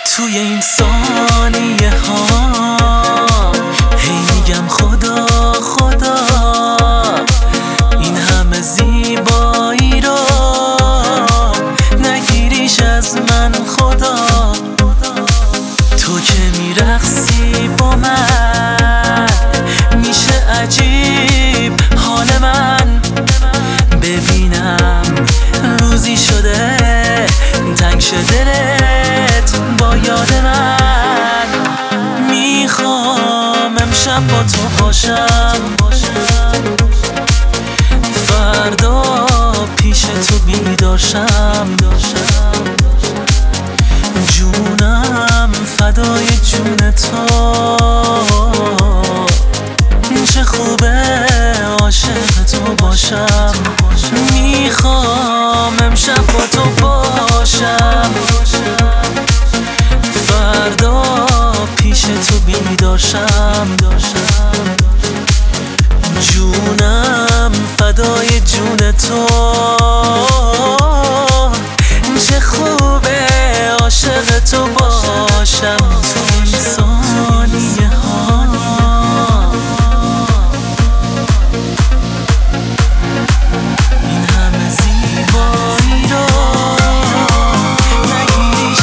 توی این ثانیه ها هی میگم خدا خدا، این همه زیبایی رو نگیریش از من خدا. تو که میرقصی با من میشه عجیب حال من. ببینم روزی شده تنگ شه دلت با یاد من. میخوام امشب با تو باشم، فردا پیش تو بیدار شم. جونم فدای جون تو، چه خوبه عاشق تو باشم. میخوام امشب با تو باشم، فردا پیش تو بیدار شم. جونم فدای جون تو، چه خوبه عاشق تو باشم. تو این ثانیه ها این همه زیبایی رو نگیریش.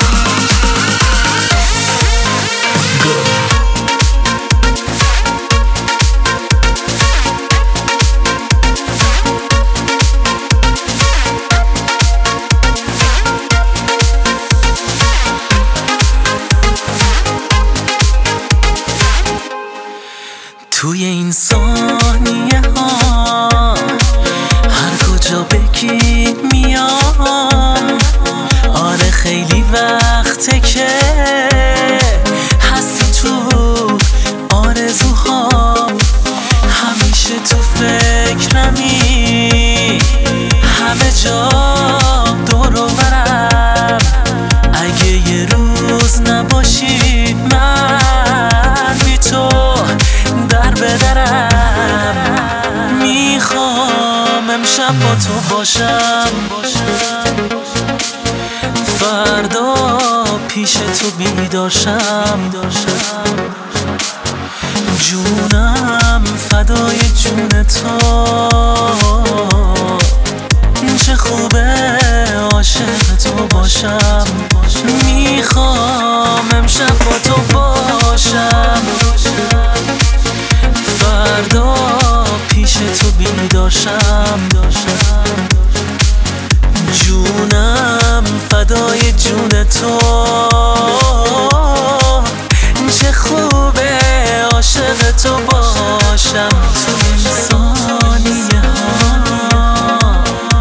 توی این ثانیه ها هر کجا بگی میام. آره خیلی وقته که هستی تو آرزوهام، همیشه تو فکرمی، همه جا دور و برم. اگه یه روز نباشی من بی تو در بدرم. میخوام امشب با تو باشم، فردا پیش تو بیدار شم. جونم فدای جون تو، چه خوبه عاشق تو باشم. میخوام امشب با تو باشم، فردا پیش تو بیدار شم. جونم فدای جون تو، چه خوبه عاشق تو باشم. تو این ثانیه ها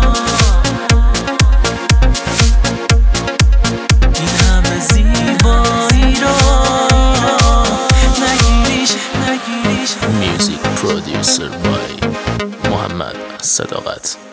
این همه زیبایی رو نگیریش. Music producer by محمد صداقت.